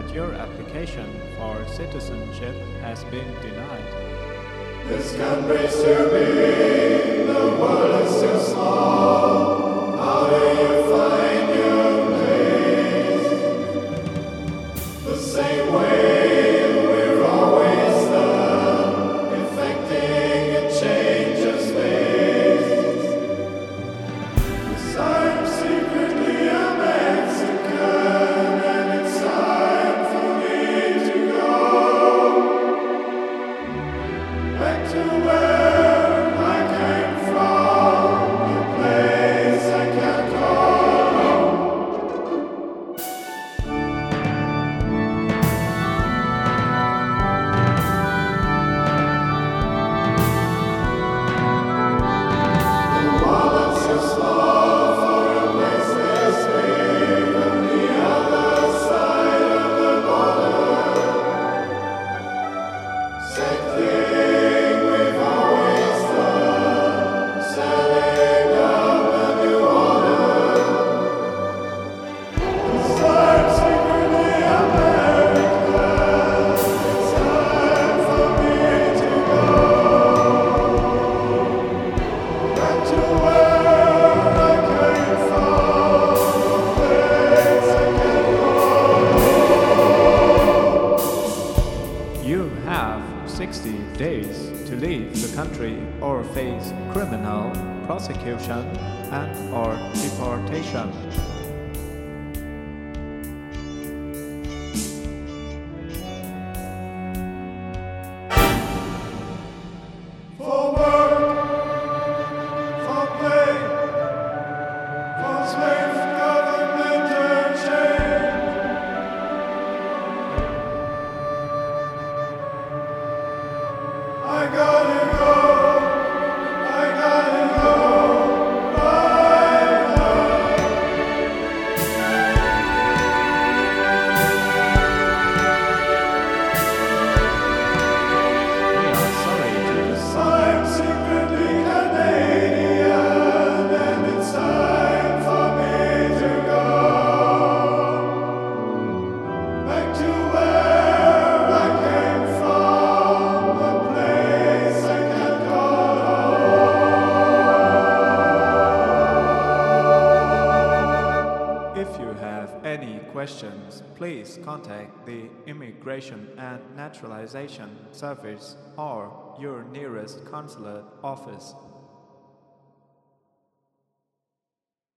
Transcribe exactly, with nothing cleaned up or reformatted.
that your application for citizenship has been denied. This country's too big, the world is too small. How do you find your place? The same way we're always done, effecting a change of space. 'Cause I'm secretly a Mexican, and it's time for me to go back to where I came from, a place I can't call home. The wallet's too small for a place this big on the other side of the border. Same thing we've always done, setting up a new order. 'Cause I'm secretly American, it's time for me to go back to where I came from, a place I can't call. You have sixty days to leave the country or face criminal prosecution and or deportation. For work, for play, for swift governmental change. I gotta go, I gotta go, right now. We are sorry to decide. I'm secretly Canadian, and it's time for me to go back to where I came from, a place I can't call home. If you have any questions, please contact the Immigration and Naturalization Service or your nearest consulate office.